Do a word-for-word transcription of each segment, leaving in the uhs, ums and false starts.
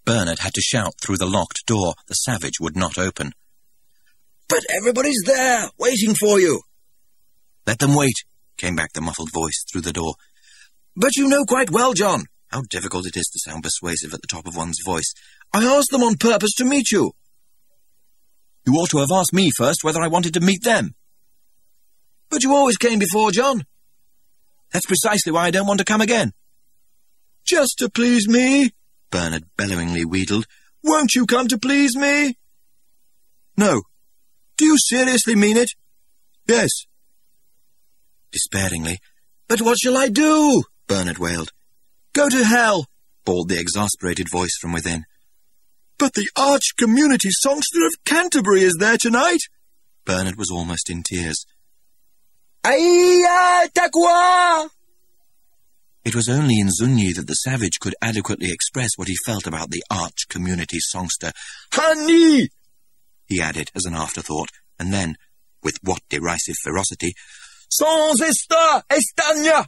Bernard had to shout through the locked door. The savage would not open. "But everybody's there, waiting for you." "Let them wait," came back the muffled voice through the door. "But you know quite well, John." How difficult it is to sound persuasive at the top of one's voice. "I asked them on purpose to meet you." "You ought to have asked me first whether I wanted to meet them." "But you always came before, John." "That's precisely why I don't want to come again." "Just to please me," Bernard bellowingly wheedled. "Won't you come to please me?" "No." "Do you seriously mean it?" "Yes." Despairingly, "But what shall I do?" Bernard wailed. "Go to hell," bawled the exasperated voice from within. "But the arch-community songster of Canterbury is there tonight." Bernard was almost in tears. Aïe, takwa! It was only in Zunyi that the savage could adequately express what he felt about the arch-community songster. "Honey!" he added as an afterthought, and then, with what derisive ferocity, "Sans esta estaña!"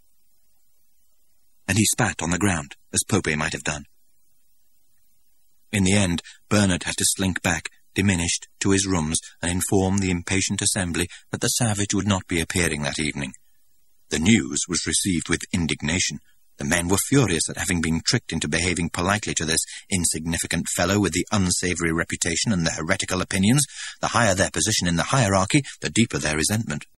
and he spat on the ground, as Pope might have done. In the end, Bernard had to slink back, diminished, to his rooms and inform the impatient assembly that the savage would not be appearing that evening. The news was received with indignation. The men were furious at having been tricked into behaving politely to this insignificant fellow with the unsavoury reputation and the heretical opinions. The higher their position in the hierarchy, the deeper their resentment.